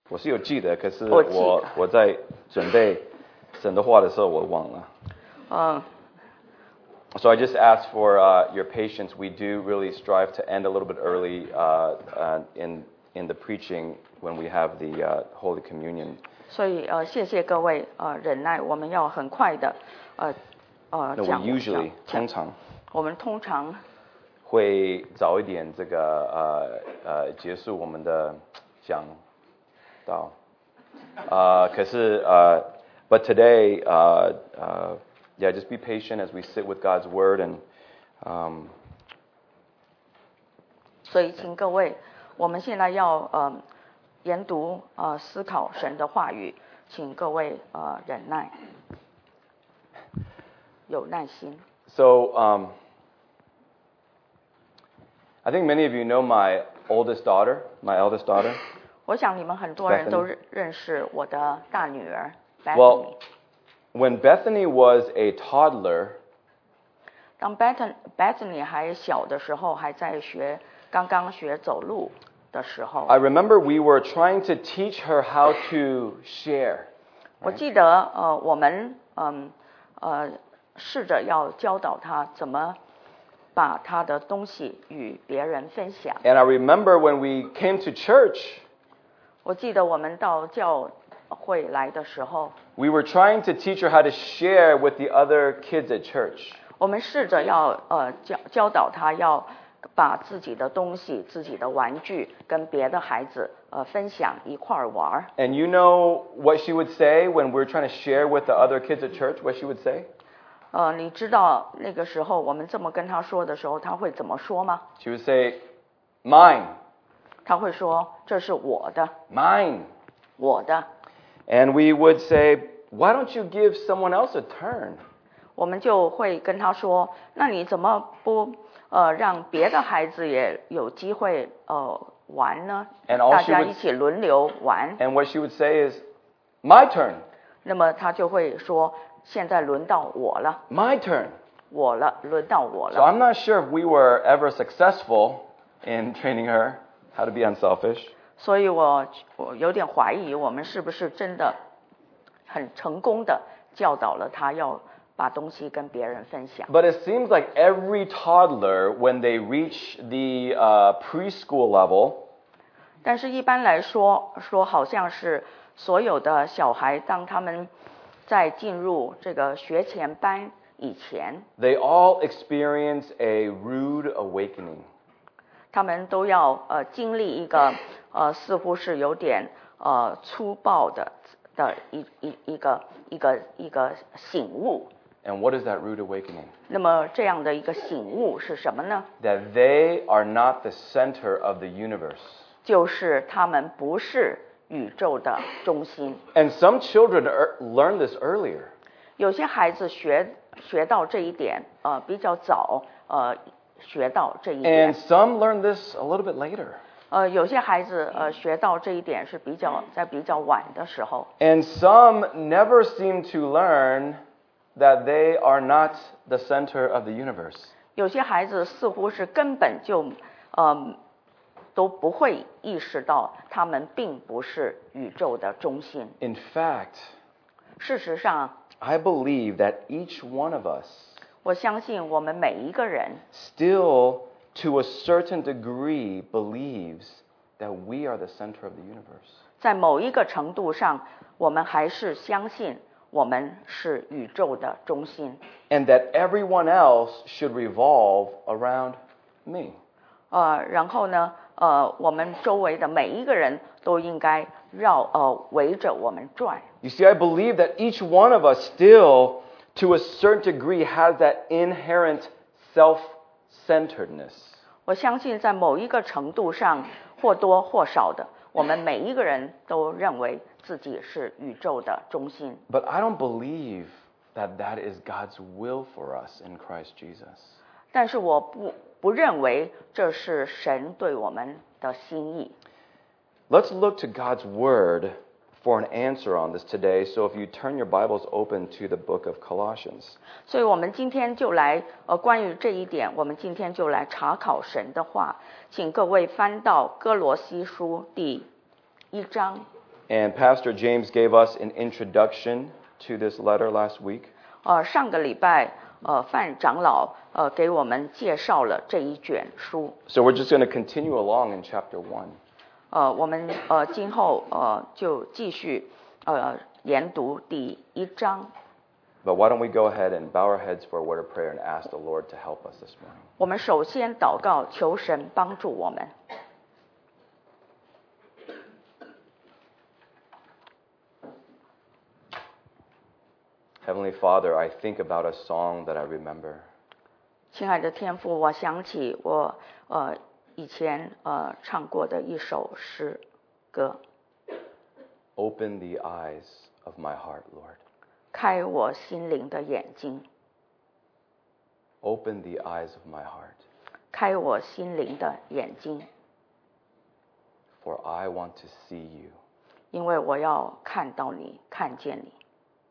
我是有记得，可是我记得我在准备神的话的时候我忘了。So I just ask for your patience. We do really strive to end a little bit early in the preaching when we have the Holy Communion. 所以谢谢各位忍耐，我们要很快的 No, we usually 我们通常会早一点这个结束我们的讲道。可是but today yeah, just be patient as we sit with God's word and 所以请各位，我们现在要研读思考神的话语，请各位忍耐，有耐心。 So I think many of you know my eldest daughter. 我想你们很多人都认识我的大女儿 Well, when Bethany was a toddler, 当 Bethany 还小的时候，还在刚刚学走路的时候 I remember we were trying to teach her how to share. 我记得我们试着要教导她怎么把她的东西与别人分享。 And I remember when we came to church, 我记得我们到教会来的时候， we were trying to teach her how to share with the other kids at church. 我们试着要教导她要把自己的东西、自己的玩具跟别的孩子分享一块玩。 And you know what she would say when we're trying to share with the other kids at church? What she would say? 你知道那个时候我们这么跟她说的时候，她会怎么说吗？ She would say, "Mine." 她会说这是我的， Mine. 我的。 And we would say, "Why don't you give someone else a turn?" 我们就会跟她说，那你怎么不让别的孩子也有机会玩呢？ And all 大 she 家 would- 一起轮流玩。 And what she would say is, "My turn. 那么她就会说，现在轮到我了， My turn." 我了，轮到我 So 了。 I'm not sure if we were ever successful in training her how to be unselfish. 所以我有点怀疑，我们是不是真的很成功的教导了她要把东西跟别人分享。 But it seems like every toddler, when they reach the preschool level, 但是一般来说好像是所有的小孩，当他们在进入这个学前班以前， they all experience a rude awakening. 他们都要经历一个似乎是有点粗暴的一个醒悟。 And what is that rude awakening? 那么这样的一个醒悟是什么呢？ That they are not the center of the universe. 就是他们不是宇宙的中心。 And some children learn this earlier. 有些孩子学到这一点比较早学到这一点。 And some learn this a little bit later. 有些孩子学到这一点是在比较晚的时候。 And some never seem to learn that they are not the center of the universe. 有些孩子似乎是根本就都不会意识到他们并不是宇宙的中心。 In fact, 事实上， I believe that each one of us 我相信我们每一个人 still, to a certain degree, believes that we are the center of the universe. 在某一个程度上，我们还是相信我们是宇宙的中心。 And that everyone else should revolve around me. 然后呢，我们周围的每一个人都应该围着我们转。 You see, I believe that each one of us still, to a certain degree, has that inherent self-centeredness. 我相信在某一个程度上，或多或少的，我们每一个人都认为自己是宇宙的中心。 But I don't believe that that is God's will for us in Christ Jesus. 但是我不认为这是神对我们的心意。 Let's look to God's Word for an answer on this today. So if you turn your Bibles open to the book of Colossians. 所以我们今天就来关于这一点，我们今天就来查考神的话，请各位翻到哥罗西书第1章。 And Pastor James gave us an introduction to this letter last week. 上个礼拜范长老给我们介绍了这一卷书。 So we're just going to continue along in chapter 1. 我们今后就继续研读第1章。 But why don't we go ahead and bow our heads for a word of prayer and ask the Lord to help us this morning. 我们首先祷告，求神帮助我们。 Heavenly Father, I think about a song that I remember. 亲爱的天父，我想起我以前唱过的一首诗歌。 Open the eyes of my heart, Lord. 开我心灵的眼睛。 Open the eyes of my heart. 开我心灵的眼睛。 For I want to see you. 因为我要看到你，看见你。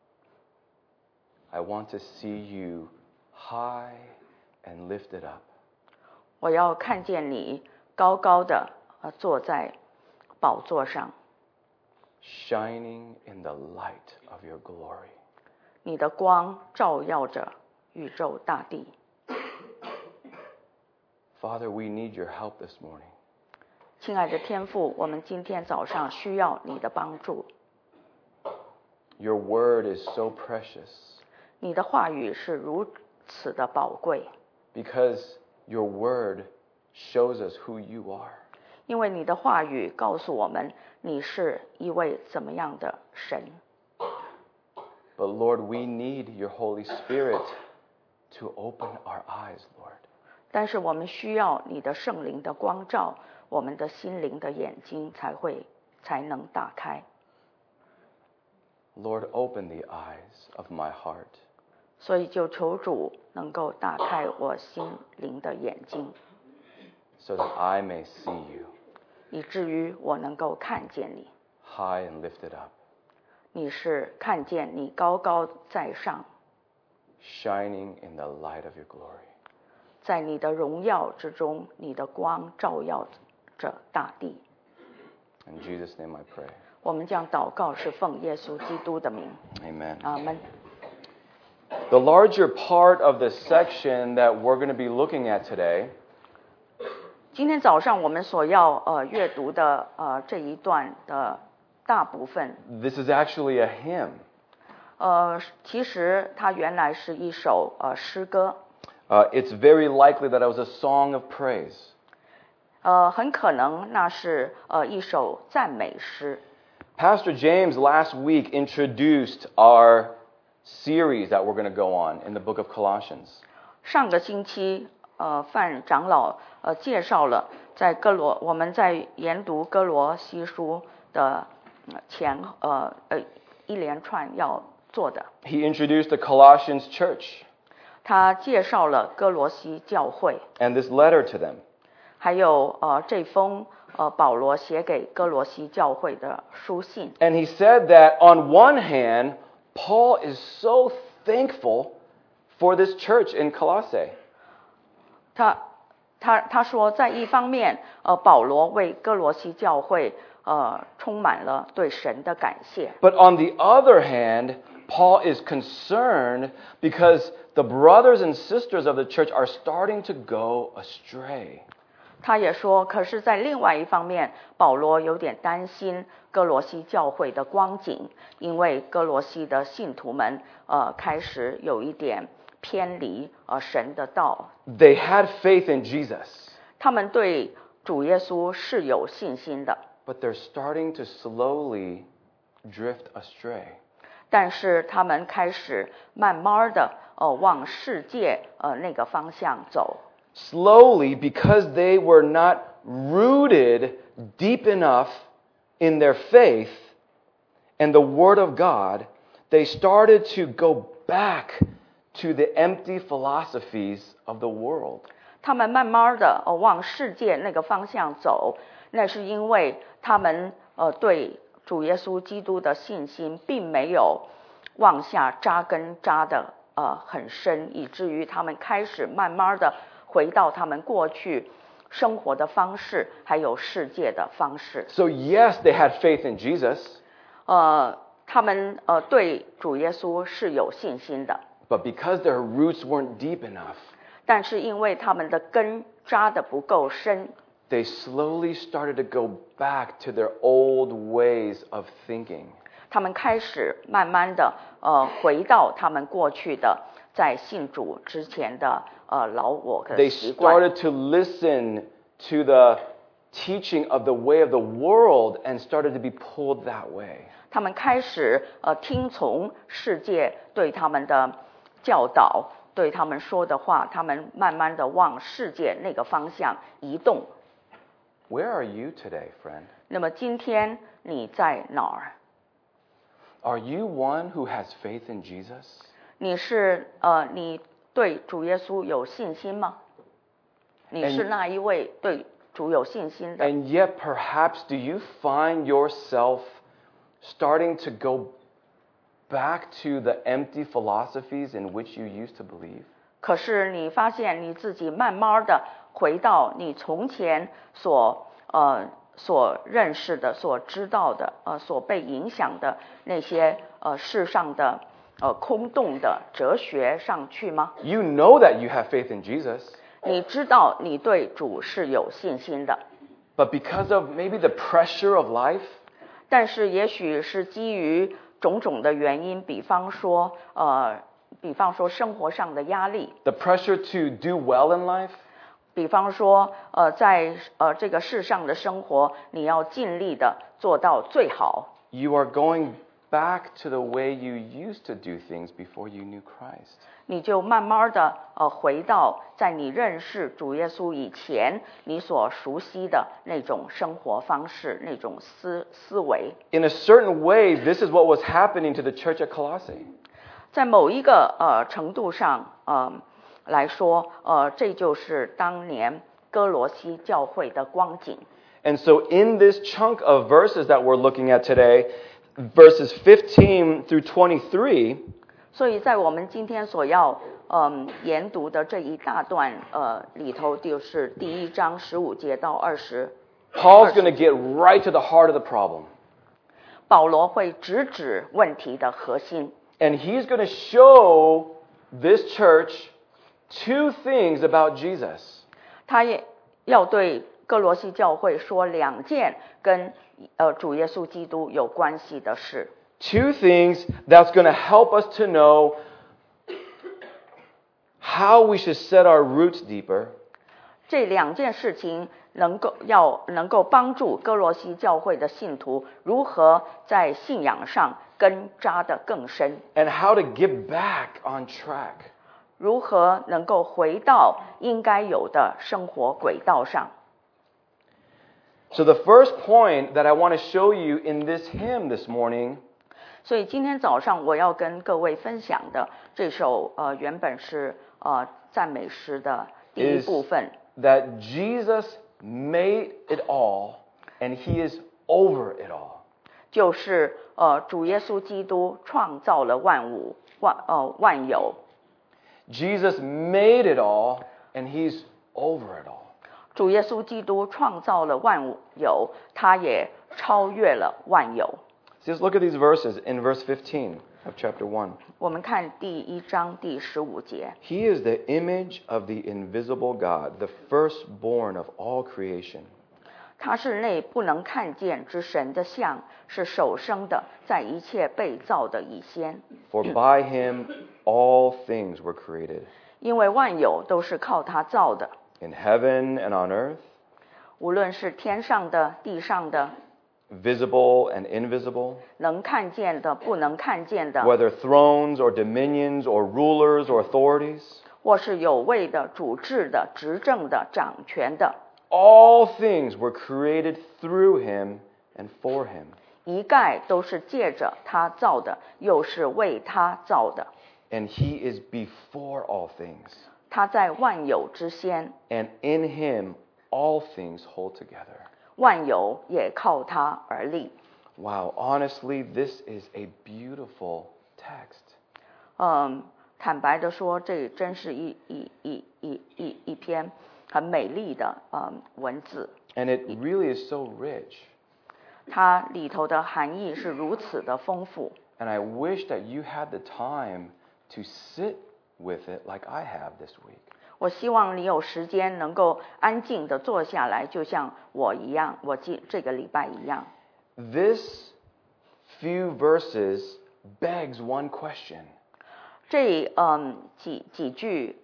I want to see you high and lifted up. 我要看见你高高的坐在宝座上。 Shining in the light of your glory. 你的光照耀着宇宙大地。 Father, we need your help this morning. 亲爱的天父，我们今天早上需要你的帮助。 Your word is so precious. 你的话语是如此的宝贵。 Because your word shows us who you are. 因为你的话语告诉我们，你是一位怎么样的神。 But Lord, we need your Holy Spirit to open our eyes, Lord. 但是我们需要你的圣灵的光照，我们的心灵的眼睛才能打开。 Lord, open the eyes of my heart. 所以就求主能够打开我心灵的眼睛。 So that I may see you. 以至于我能够看见你。 High and lifted up. 你是看见你高高在上。 Shining in the light of your glory. 在你的荣耀之中，你的光照耀着大地。 In Jesus' name I pray. 我们将祷告是奉耶稣基督的名。 Amen. 阿们。 The larger part of the section that we're going to be looking at today. 今天早上我们所要阅读的这一段的大部分。 This is actually a hymn. 其实它原来是一首诗歌。 It's very likely that it was a song of praise. 很可能那是一首赞美诗。 Pastor James last week introduced our series that we're going to go on in the book of Colossians. 上个星期范长老介绍了我们在研读哥罗西书的一连串要做的。 He introduced the Colossians church. 他介绍了哥罗西教会。 And this letter to them. 还有这封保罗写给哥罗西教会的书信。 And he said that on one hand, Paul is so thankful for this church in Colossae. 他说，在一方面，保罗为哥罗西教会充满了对神的感谢。 But on the other hand, Paul is concerned because the brothers and sisters of the church are starting to go astray. 他也说，可是在另外一方面，保罗有点担心哥罗西教会的光景，因为哥罗西的信徒们开始有一点偏离神的道。 They had faith in Jesus. 他们对主耶稣是有信心的。 But they're starting to slowly drift astray. 但是他们开始慢慢的往世界那个方向走。 Slowly, because they were not rooted deep enough in their faith and the Word of God, they started to go back to the empty philosophies of the world. 他们慢慢的往世界那个方向走，那是因为他们对主耶稣基督的信心并没有往下扎根扎的很深，以至于他们开始慢慢的回到他们过去生活的方式，还有世界的方式。 So yes, they had faith in Jesus. 他们对主耶稣是有信心的。 But because their roots weren't deep enough, 但是因为他们的根扎得不够深， they slowly started to go back to their old ways of thinking. 他们开始慢慢的回到他们过去的在信主之前的老我的习惯。 They started to listen to the teaching of the way of the world and started to be pulled that way. 他们开始听从世界对他们的教导，对他们说的话，他们慢慢的往世界那个方向移动。 Where are you today, friend? 那么今天你在哪儿？ Are you one who has faith in Jesus? 你对主耶稣有信心吗？你是那一位对主有信心的？ And yet perhaps do you find yourself starting to go back to the empty philosophies in which you used to believe? 可是你发现你自己慢慢的回到你从前所认识的、所知道的、所被影响的那些世上的空洞的哲学上去吗？ You know that you have faith in Jesus. 你知道你对主是有信心的， But because of maybe the pressure of life, 但是也许是基于种种的原因，比方说生活上的压力， the pressure to do well in life, 比方说在这个世上的生活，你要尽力的做到最好。 you are going back to the way you used to do things before you knew Christ. 你就慢慢的回到在你认识主耶稣以前你所熟悉的那种生活方式，那种思维。 In a certain way, this is what was happening to the church at Colossae. 在某一个程度上来说，这就是当年哥罗西教会的光景。 And so in this chunk of verses that we're looking at today, verses 15 through 23, 所以在我们今天所要研读的这一大段里头，就是第1章15节到20。 Paul's going to get right to the heart of the problem. 保罗会直指问题的核心。 And he's going to show this church two things about Jesus. 他也要对哥罗西教会说2件跟主耶稣基督有关系的事。 Two things that's going to help us to know how we should set our roots deeper. 这2件事情能够帮助哥罗西教会的信徒如何在信仰上根扎得更深， And how to get back on track. 如何能够回到应该有的生活轨道上。 So the first point that I want to show you in this hymn this morning, 所以今天早上我要跟各位分享的这首原本是赞美诗的第一部分， that Jesus made it all and he is over it all. 就是主耶稣基督创造了万有。 Jesus made it all and he's over it all. 主耶稣基督创造了万有，他也超越了万有。 Just look at these verses in verse 15 of chapter 1. 我们看第1章第15节。 He is the image of the invisible God, the firstborn of all creation. 他是那不能看见之神的像，是首生的，在一切被造的以先。 For by him all things were created, 因为万有都是靠他造的， in heaven and on earth, 无论是天上的、地上的， visible and invisible, 能看见的、不能看见的， whether thrones or dominions or rulers or authorities. 或是有位的、主治的、执政的、掌权的， All things were created through him and for him. 一概都是借着他造的，又是为他造的。 And he is before all things. 他在万有之先， And in him all things hold together. 万有也靠他而立。 Wow, honestly, this is a beautiful text. 坦白的说，这真是一篇很美丽的文字。 And it really is so rich. 它里头的含义是如此的丰富。 And I wish that you had the time to sit with it like I have this week. 我希望你有时间能够安静的坐下来，就像我一样，我这个礼拜一样。 This few verses begs one question. 这几句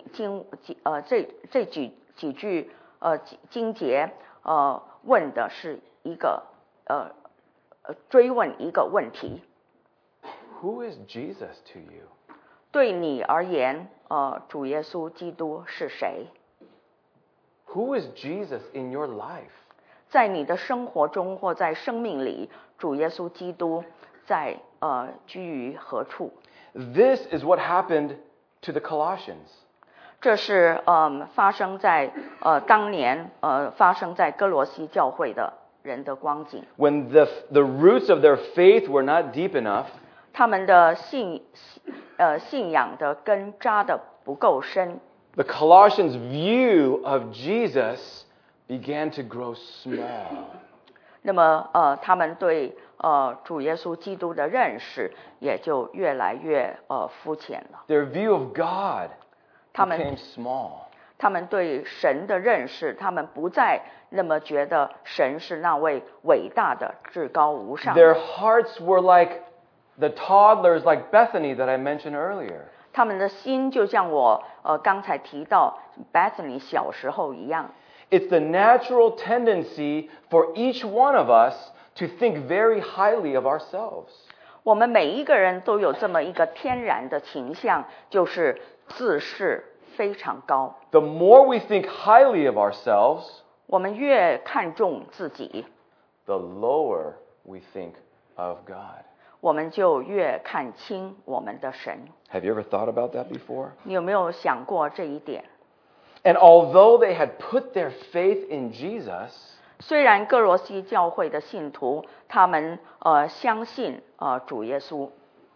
几句经节问的是一个追问一个问题。 Who is Jesus to you? 对你而言，主耶稣基督是谁 Who is Jesus in your life? 在你的生活中或在生命里，主耶稣基督在居于何处？ This is what happened to the Colossians. 这是发生在当年发生在哥罗西教会的人的光景。 When the roots of their faith were not deep enough, 他们的信仰的根扎的不够深。 the Colossians' view of Jesus began to grow small. 那么他们对主耶稣基督的认识也就越来越肤浅了。 Their view of God became small. 他们对神的认识，他们不再那么觉得神是那位伟大的、至高无上的。 Their hearts were like the toddlers like Bethany that I mentioned earlier. 他们的心就像我刚才提到 Bethany 小时候一样。 It's the natural tendency for each one of us to think very highly of ourselves. 我们每一个人都有这么一个天然的倾向，就是自视非常高。 The more we think highly of ourselves, 我们越看重自己， the lower we think of God. 我们就越看轻我们的神。 Have you ever thought about that before? 你有没有想过这一点？ And although they had put their faith in Jesus, 虽然哥罗西教会的信徒他们相信主耶稣，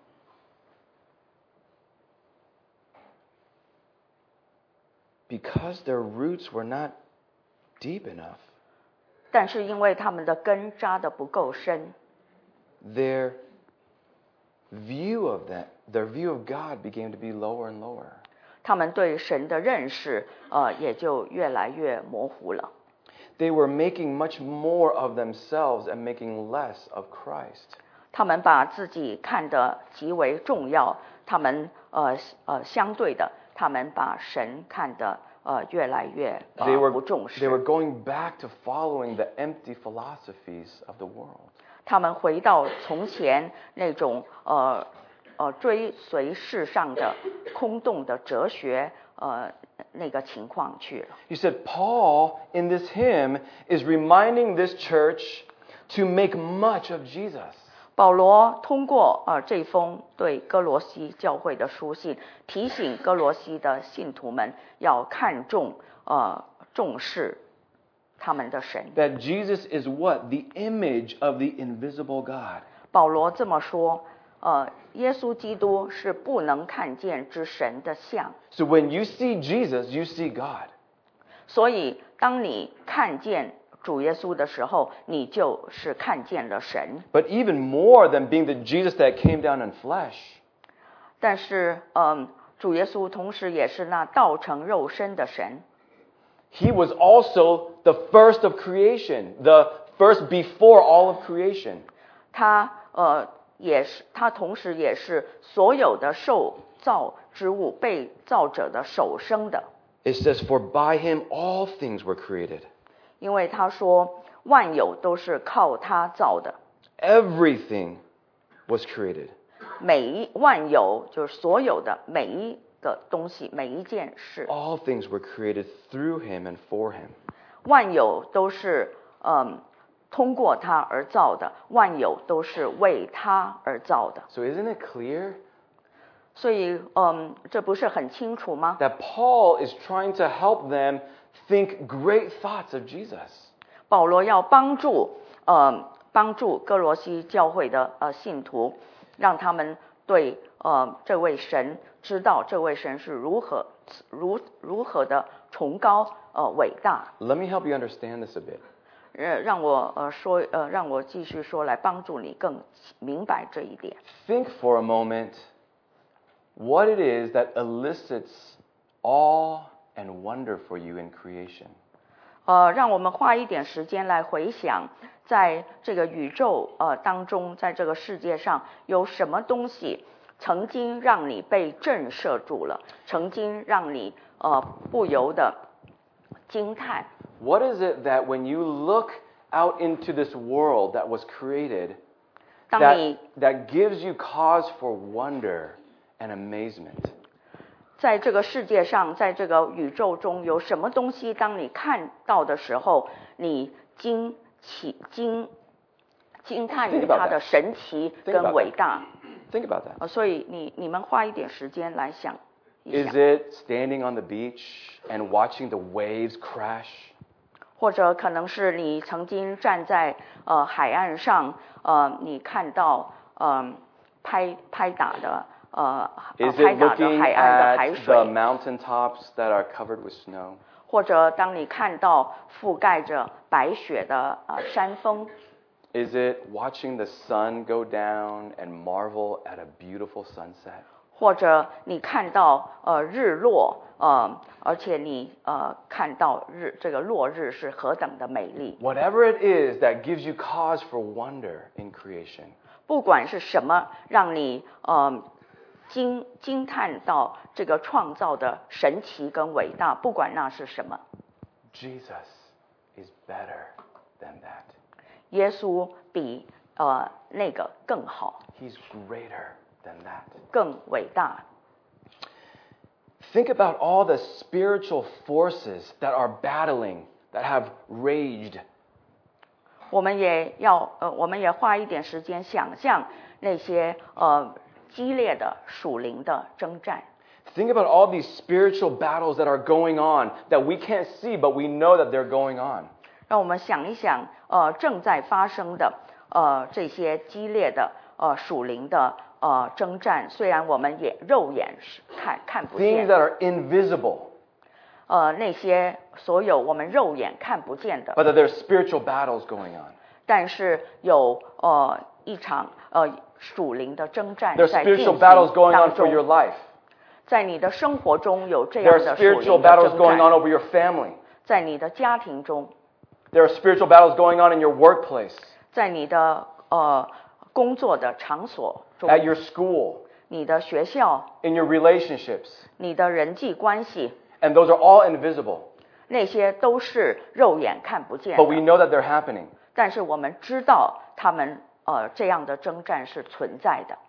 because their roots were not deep enough, 但是因为他们的根扎得不够深， their view of God began to be lower and lower. 他们对神的认识也就越来越模糊了。 They were making much more of themselves and making less of Christ. 他们把自己看得极为重要，他们相对的，他们把神看得越来越不重视。 They were going back to following the empty philosophies of the world. 他们回到从前那种追随世上的空洞的哲学那个情况去了。 You said Paul in this hymn is reminding this church to make much of Jesus. 保罗通过这封对哥罗西教会的书信，提醒哥罗西的信徒们要看重重视他们的神。 That Jesus is what? The image of the invisible God. 保罗这么说，耶稣基督是不能看见之神的像。 So when you see Jesus, you see God. 所以当你看见主耶稣的时候，你就是看见了神。 But even more than being the Jesus that came down in flesh, 但是主耶稣同时也是那道成肉身的神。 he was also the first of creation, the first before all of creation. 他同时也是所有的受造之物被造者的首生的。 It says, for by him all things were created. 因为他说万有都是靠他造的。 Everything was created. 万有就是所有的每一个东西，每一件事。 All things were created through him and for him. 万有都是通过他而造的，万有都是为他而造的。 So isn't it clear 所以这不是很清楚吗？ that Paul is trying to help them think great thoughts of Jesus? 保罗要帮助哥罗西教会的信徒，让他们对这位神知道这位神是如何的崇高伟大。 Let me help you understand this a bit. 让我继续说，来帮助你更明白这一点。 Think for a moment what it is that elicits awe and wonder for you in creation. 让我们花一点时间来回想，在这个宇宙当中，在这个世界上有什么东西曾经让你被震慑住了，曾经让你不由得惊叹。 What is it that when you look out into this world that was created, that gives you cause for wonder and amazement? 在这个世界上，在这个宇宙中，有什么东西当你看到的时候，你惊叹于它的神奇跟伟大。 Think about that. 所以你们花一点时间来想一想。 Is it standing on the beach and watching the waves crash? 或者可能是你曾经站在海岸上，你看到拍打的海岸的海水。 Is it looking at the mountaintops that are covered with snow? 或者当你看到覆盖着白雪的山峰。 Is it watching the sun go down and marvel at a beautiful sunset? 或者你看到日落，而且你看到这个落日是何等的美丽。 Whatever it is that gives you cause for wonder in creation. 不管是什么让你惊叹到这个创造的神奇跟伟大，不管那是什么。 Jesus is better than that. 耶稣比那个更好。 He's greater than that. 更伟大。 Think about all the spiritual forces that are battling, that have raged. 我们也花一点时间想象那些激烈的属灵的征战。 Think about all these spiritual battles that are going on that we can't see, but we know that they're going on. 让我们想一想，正在发生的这些激烈的属灵的征战，虽然我们肉眼是看不见。 Things that are invisible. 那些所有我们肉眼看不见的。 But that there are spiritual battles going on. 但是有一场属灵的征战 There are 在进行 spiritual battles going on 当 for your 中。 life. 在你的生活中有这 There 样 are 的属 spiritual 灵的 battles 征 going on 战， over your family. 在你的家庭中， There are spiritual battles going on in your workplace, 在你的工作的场所中， at your school, 你的学校， in your relationships. 你的人际关系， And those are all invisible. 那些都是肉眼看不见 But we 的。 know that they're happening. 但是我们知道他们这样的征战是存在的。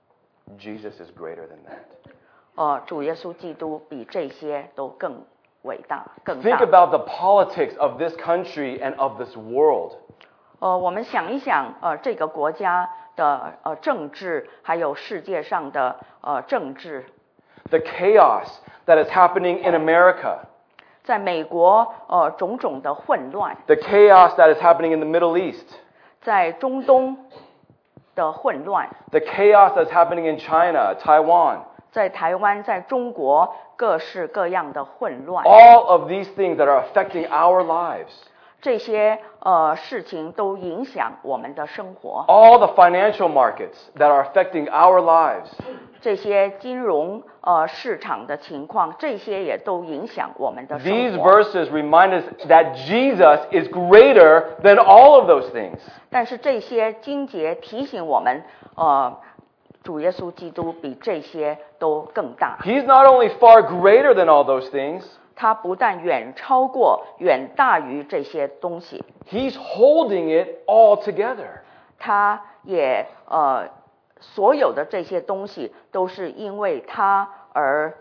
Jesus is greater than that. 主耶稣基督比这些都更伟大、更 Think 大。 about the politics of this country and of this world. 我们想一想，这个国家的政治，还有世界上的政治。 The chaos that is happening in America. 在美国，种种的混乱。 The chaos that is happening in the Middle East. 在中东的混乱。 The chaos that's happening in China, Taiwan. 在台湾，在中国，各式各样的混乱。 All of these things that are affecting our lives. 这些事情都影响我们的生活。 All the financial markets that are affecting our lives. 这些金融市场的情况，这些也都影响我们的生活。 These verses remind us that Jesus is greater than all of those things. 但是这些经节提醒我们，主耶稣基督比这些都更大。 He's not only far greater than all those things, 他不但远超过、远大于这些东西， He's holding it all together. 他也所有的这些东西都是因为他而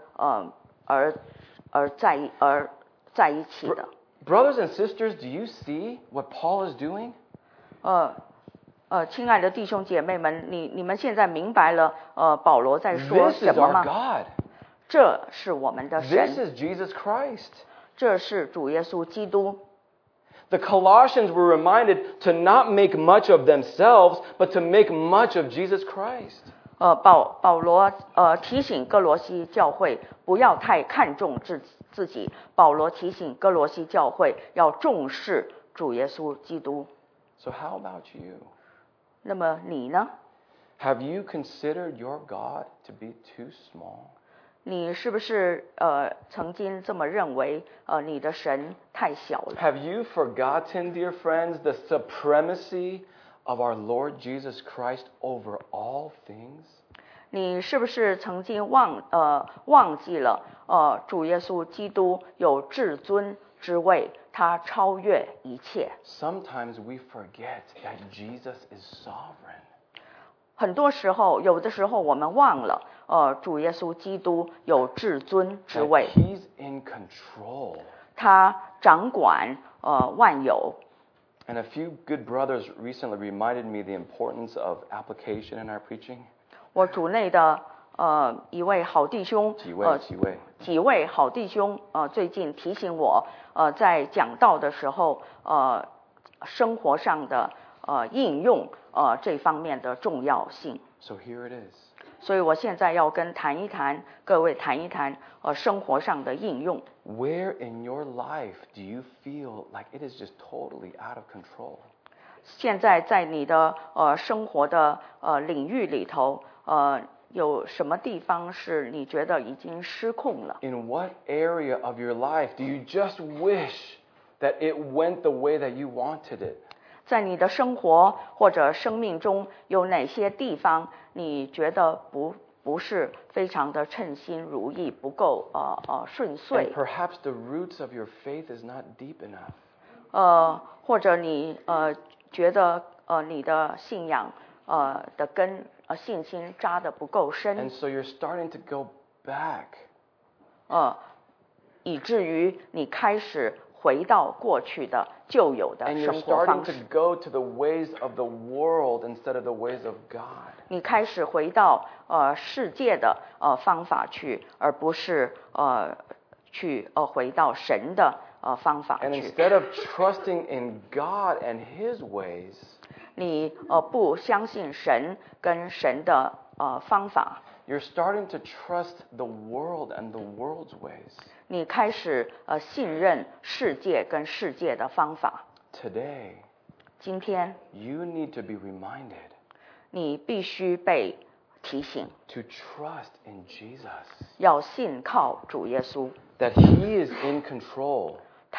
在一起的。 Brothers and sisters, do you see what Paul is doing? 亲爱的弟兄姐妹们，你们现在明白了保罗在说 This 什 is 么 our 吗？ God. 这是我们的 This 神， is Jesus Christ. 这是主耶稣基督。 The Colossians were reminded to not make much of themselves, but to make much of Jesus Christ. 保罗提醒哥罗西教会不要太看重自己。保罗提醒哥罗西教会要重视主耶稣基督。 So how about you? 那么你呢？ Have you considered your God to be too small? 你是不是曾经这么认为你的神太小了？ Have you forgotten, dear friends, the supremacy of our Lord Jesus Christ over all things? 你是不是曾经忘记了主耶稣基督有至尊之位，他超越一切。 Sometimes we forget that Jesus is sovereign. 很多时候，有的时候我们忘了主耶稣基督有至尊之位， He's in control. 他掌管万有。 And a few good brothers recently reminded me the importance of application in our preaching. 我主内的一位好弟兄，几位好弟兄最近提醒我在讲道的时候生活上的应用这方面的重要性。 So here it is. 所以我现在要各位谈一谈生活上的应用。 Where in your life do you feel like it is just totally out of control? 现在在你的生活的领域里头有什么地方是你觉得已经失控了？ In what area of your life do you just wish that it went the way that you wanted it? 在你的生活或者生命中有哪些地方你觉得不是非常的称心如意，不够顺遂？ And perhaps the roots of your faith is not deep enough. 或者你觉得你的信仰的根信心扎得不够深， And so you're starting to go back. 以至于你开始回到过去的旧有的 And you're 生活 starting 方 to 式， go to the ways of the world instead of the ways of God. 你开始回到世界的方法去，而不是去回到神的方法 And 去。 instead of trusting in God and His ways, 你不相信神跟神的方法， you're starting to trust the world and the world's ways. 你开始信任世界跟世界的方法。 Today, 今天 you need to be reminded 你必须被提醒， to trust in Jesus, 要信靠主耶稣， that He is in control.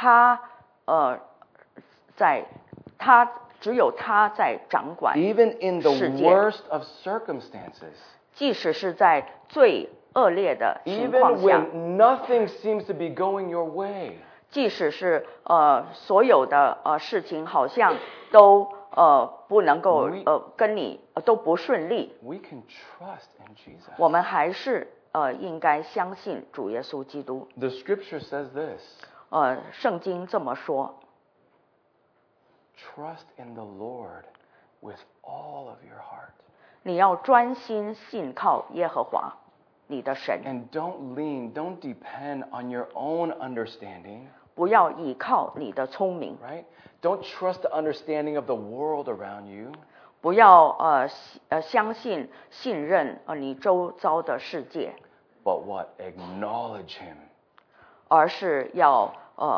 只有他在掌管 Even in the 世界， worst of circumstances, 即使是在最恶劣的情 even 况下， when nothing seems to be going your way, 即使是所有的事情好像都不能够跟你都不顺利， we can trust in Jesus. 我们还是应该相信主耶稣基督。 The scripture says this, 圣经这么说， trust in the Lord with all of your heart. 你要专心信靠耶和华你的神， And don't depend on your own understanding, 不要倚靠你的聪明， right? Don't trust the understanding of the world around you, 不要信任你周遭的世界， but what? Acknowledge Him. 而是要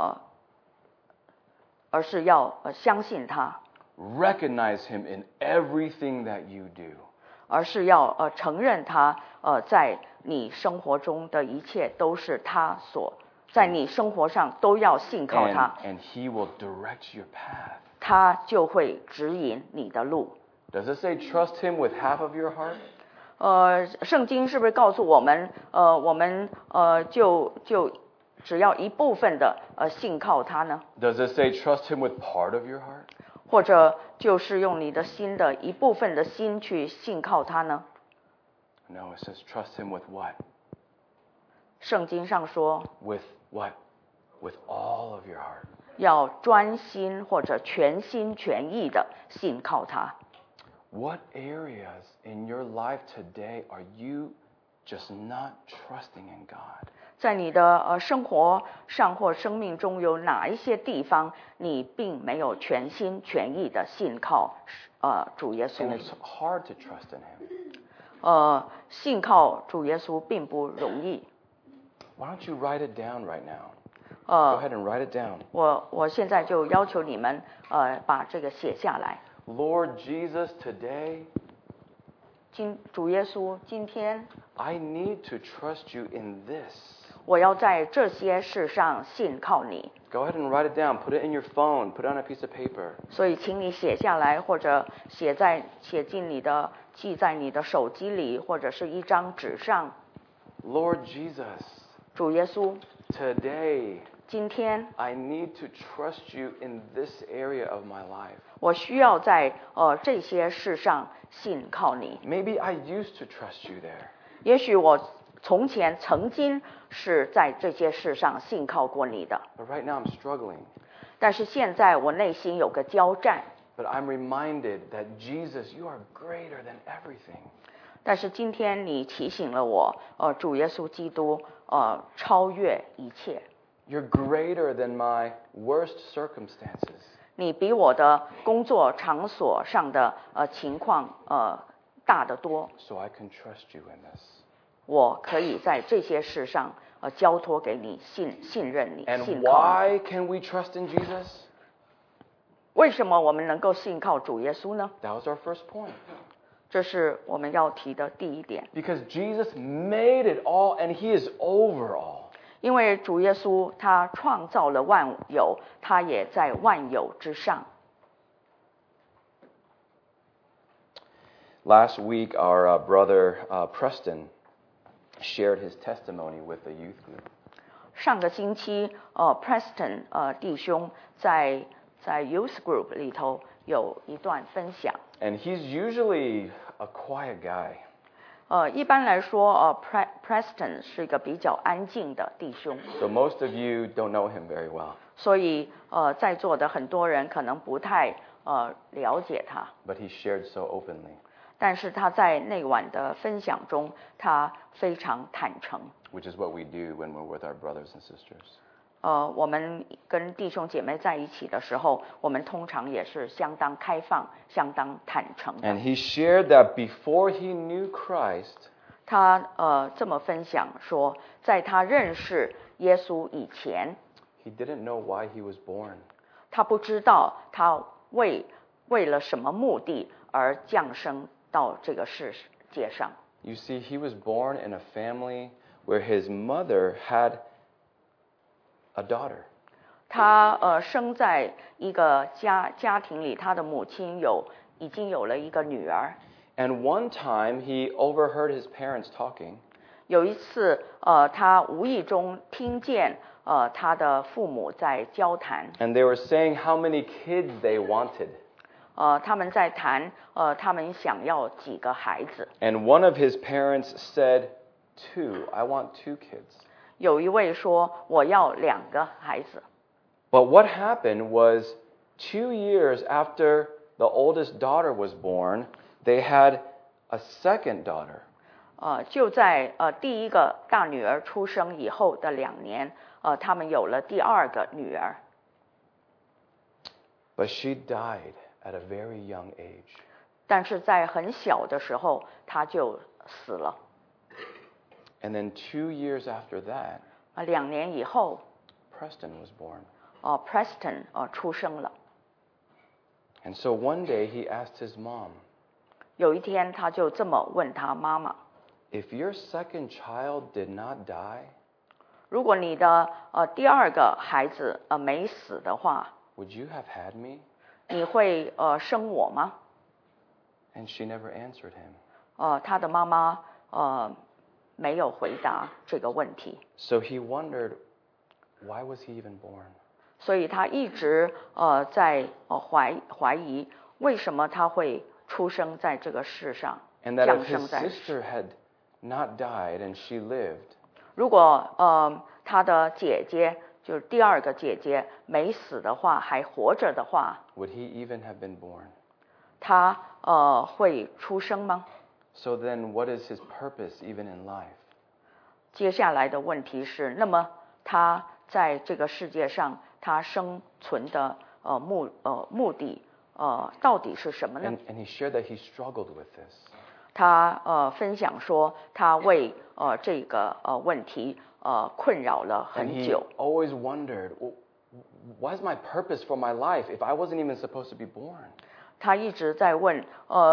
相信他， Recognize Him in everything that you do. 而是要承认他在你生活中的一切都是他在你生活上都要信靠他， And He will direct your path. 他就会指引你的路。 Does it say trust Him with half of your heart? 圣经是不是告诉我们我们就只要一部分的信靠他呢？ Does it say trust Him with part of your heart? 或者就是用你的心的一部分的心去信靠他呢？ No, it says trust Him with what? 圣经上说 With what? With all of your heart. 要专心或者全心全意的信靠他。 What areas in your life today are you just not trusting in God? 在你的生活上或生命中有哪一些地方你并没有全心全意的信靠主耶稣？ And it's hard to trust in Him. 信靠主耶稣并不容易。 Why don't you write it down right now? Go ahead and write it down. 我现在就要求你们把这个写下来。 Lord Jesus, today, 主耶稣，今天 I need to trust you in this. 我要在这些事上信靠你。 Go ahead and write it down. Put it in your phone. Put it on a piece of paper. 所以，请你写下来，或者记在你的手机里，或者是一张纸上。 Lord Jesus, 主耶稣， today, 今天 I need to trust you in this area of my life. 我需要在这些事上信靠你。 Maybe I used to trust you there. 也许我从前曾经是在这些事上信靠过你的， But right now I'm struggling. 但是现在我内心有个交战。 But I'm reminded that Jesus, you are greater than everything. 但是今天你提醒了我，主耶稣基督超越一切。 You're greater than my worst circumstances. 你比我的工作场所上的情况大得多。 So I can trust you in this. 我可以在这些事上交托给你，信任你， And 信靠你。 why can we trust in Jesus? 为什么我们能够信靠主耶稣呢？ That was our first point. 这是我们要提的第一点。 Because Jesus made it all and he is over all. 因为主耶稣他创造了万有，他也在万有之上。 Last week, our brother Preston shared his testimony with the youth group. 上个星期Preston 弟兄在 Youth Group 里头有一段分享。 And he's usually a quiet guy. 一般来说Preston 是一个比较安静的弟兄。 So most of you don't know him very well. 所以在座的很多人可能不太了解他。 But he shared so openly. 但是他在那晚的分享中，他非常坦诚。 Which is what we do when we're with our brothers and sisters. 我们跟弟兄姐妹在一起的时候，我们通常也是相当开放、相当坦诚的。 And he shared that before he knew Christ, 他这么分享说，在他认识耶稣以前， he didn't know why he was born. 他不知道他为了什么目的而降生到这个世界上。 You see, he was born in a family where his mother had a daughter. 他生在一个家庭里，他的母亲已经有了一个女儿。 And one time he overheard his parents talking. 有一次他无意中听见他的父母在交谈。 And they were saying how many kids they wanted. 他们在谈他们想要几个孩子。 And one of his parents said, 2. I want 2 kids. 有一位说我要2个孩子。 But what happened was 2 years after the oldest daughter was born, they had a second daughter. 就在第一个大女儿出生以后的2年，他们有了第2个女儿。 But she died at a very young age. 但是在很小的时候，她就死了。 And then 2 years after that, 2年以后 Preston was born. Preston 出生了。 And so one day he asked his mom, 有一天他就这么问他妈妈， if your second child did not die, 如果你的第2个孩子没死的话， would you have had me? 你会生我吗？ And she never answered him. 他的妈妈没有回答这个问题。 So he wondered, why was he even born? 所以他一直在怀疑为什么他会出生在这个世上， And that 降 if 生 his 在。 sister had not died and she lived, 如果他的姐姐，就是第2个姐姐没死的话，还活着的话， would he even have been born? 他会出生吗？ So then what is his purpose even in life? 接下来的问题是，那么他在这个世界上，他生存的目的到底是什么呢？ And he shared that he struggled with this. 他分享说，他为这个问题困扰了很久。 And he always wondered, what is my purpose for my life if I wasn't even supposed to be born? 他一直在问，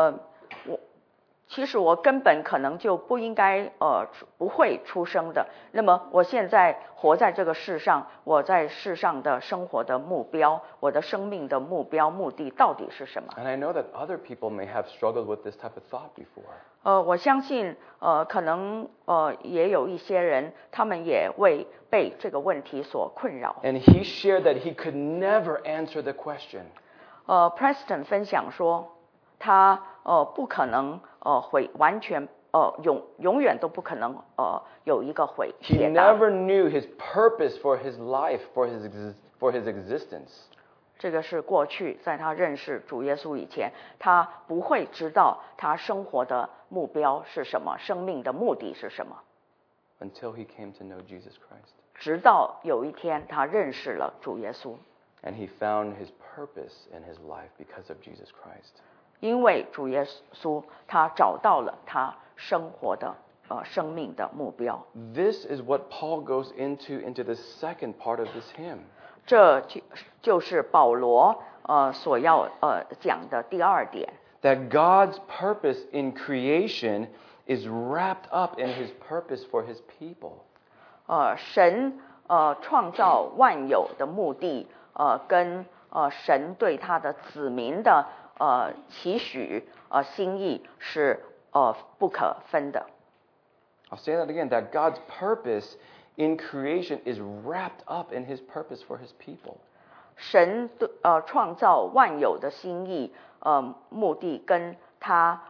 其实我根本可能就不应该不会出生的。那么我现在活在这个世上，我在世上的生活的目标，我的生命的目标目的到底是什么 ？And I know that other people may have struggled with this type of thought before. 我相信可能也有一些人，他们也被这个问题所困扰。 And he shared that he could never answer the question. Preston 分享说，他不可能完全永远都不可能有一个 He never knew his purpose for his life, for his existence. 这个是过去在他认识主耶稣以前，他不会知道他生活的目标是什么，生命的目的是什么。 Until he came to know Jesus Christ. 直到有一天他认识了主耶稣。 And he found his purpose in his life because of Jesus Christ. 因为主耶稣，他找到了他生活的生命的目标。 This is what Paul goes into the second part of this hymn. 这就是保罗所要讲的第二点。 That God's purpose in creation is wrapped up in his purpose for his people. 神创造万有的目的跟神对他的子民的期许心意是不可分的。 I'll say that again, that God's purpose in creation is wrapped up in his purpose for his people. 神创造万有的心意目的跟他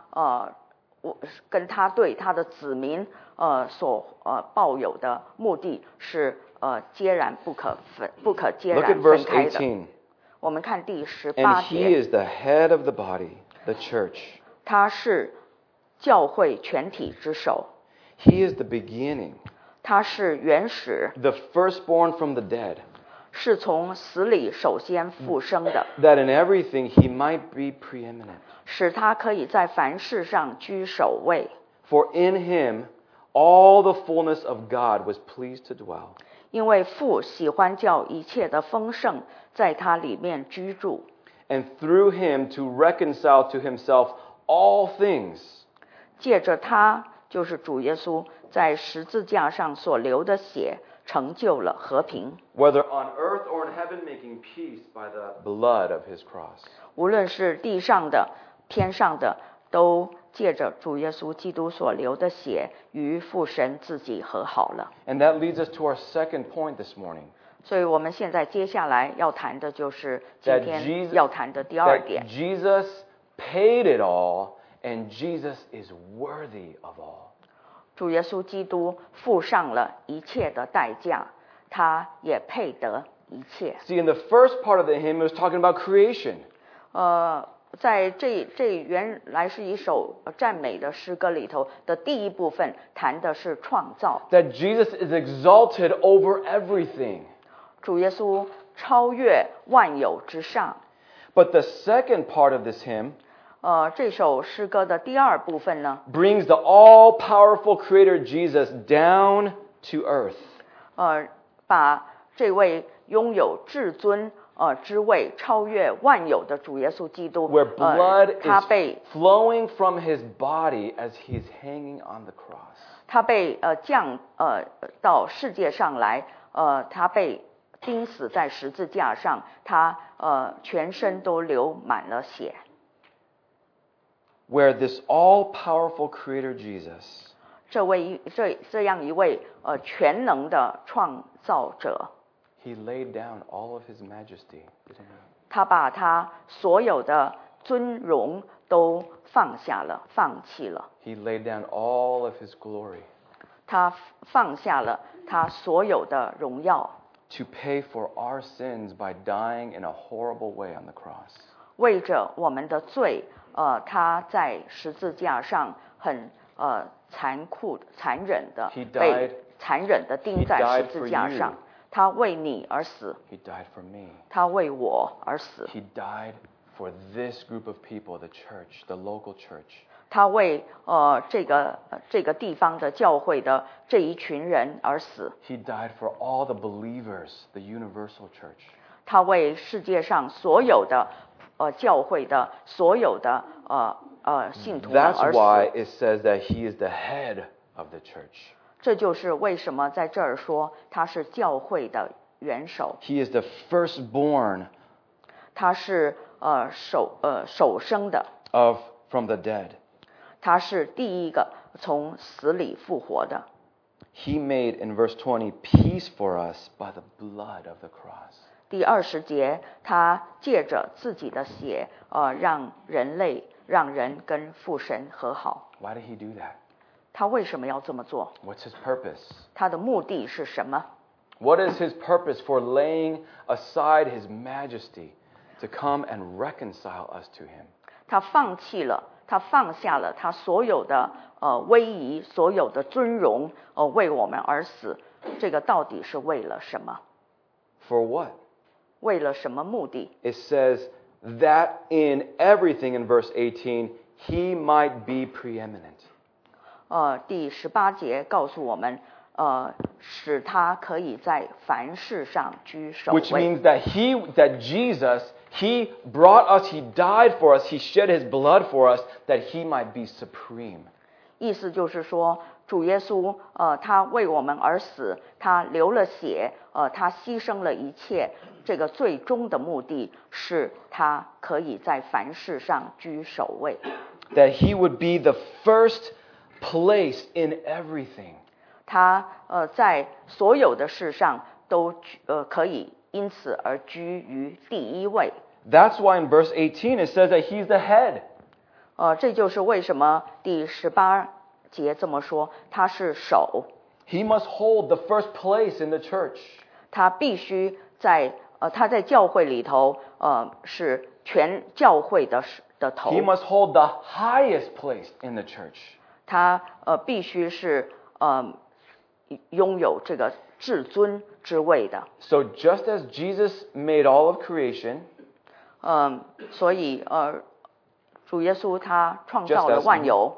对他的子民所抱有的目的是截然不可截然分开的。我们看第18节。 And he is the head of the body, the church. 他是教会全体之首。 He is the beginning. 他是原始。 The firstborn from the dead. 是从死里首先复生的。 That in everything he might be preeminent. 使他可以在凡事上居首位。 For in him all the fullness of God was pleased to dwell. 因为父喜欢叫一切的丰盛在他里面居住。 And through him to reconcile to himself all things. 借着他，就是主耶稣在十字架上所流的血，成就了和平。 Whether on earth or in heaven, making peace by the blood of his cross. 无论是地上的、天上的，都借着主耶稣基督所流的血，与父神自己和好了。 And that leads us to our second point this morning. 所以我们现在接下来要谈的就是今天要谈的第二点。 That Jesus paid it all, and Jesus is worthy of all. 主耶稣基督付上了一切的代价，他也配得一切。 See, in the first part of the hymn, it was talking about creation. 在这原来是一首赞美的诗歌里头的第一部分，谈的是创造。 That Jesus is exalted over everything. 主耶稣超越万有之上。 But the second part of this hymn, 这首诗歌的第二部分呢 brings the all-powerful Creator Jesus down to earth. 把这位拥有至尊之位、超越万有的主耶稣基督 Where blood 他被 is flowing from his body as he's hanging on the cross. 他被降到世界上来，他被钉死在十字架上，他全身都流满了血。 Where this all-powerful Creator Jesus, 这样一位全能的创造者， he laid down all of his majesty, didn't he? 他把他所有的尊荣都放下了，放弃了。 He laid down all of his glory. 他放下了他所有的荣耀。 To pay for our sins by dying in a horrible way on the cross. 为着我们的罪，他在十字架上很残忍的被残忍的钉在十字架上。他为你而死。 He died for me. 他为我而死。 He died for this group of people, the church, the local church. 他为这个地方的教会的这一群人而死。 He died for all the believers, the universal church. 他为世界上所有的教会的所有的信徒们而死。 That's why it says that he is the head of the church. 这就是为什么在这儿说他是教会的元首。 He is the firstborn. 他是首生的。 From the dead. 他是第一个从死里复活的。 He made in verse 20 peace for us by the blood of the cross. 第20节，他借着自己的血，让人跟父神和好。 Why did he do that? 他为什么要这么做？ What's his purpose? 他的目的是什么？ What is his purpose for laying aside his majesty to come and reconcile us to him? 他放下了他所有的威仪，所有的尊荣，为我们而死。这个到底是为了什么？ For what? 为了什么目的？ It says that in everything in verse 18 he might be preeminent. 第18节告诉我们，使他可以在凡事上居首位。 Which means that Jesus, he brought us, he died for us, he shed his blood for us, that he might be supreme. 意思就是说，主耶稣，他为我们而死，他流了血，他牺牲了一切。这个最终的目的是他可以在凡事上居首位。 That he would be the first place in everything. 他在所有的事上都可以因此而居于第一位。 That's why in verse 18 it says that he's the head. 这就是为什么第18节这么说，他是首。 He must hold the first place in the church. 他必须他在教会里头是全教会的头。 He must hold the highest place in the church. 他必须是拥有这个至尊之位的。 So just as Jesus made all of creation, 所以主耶稣他创造了万有，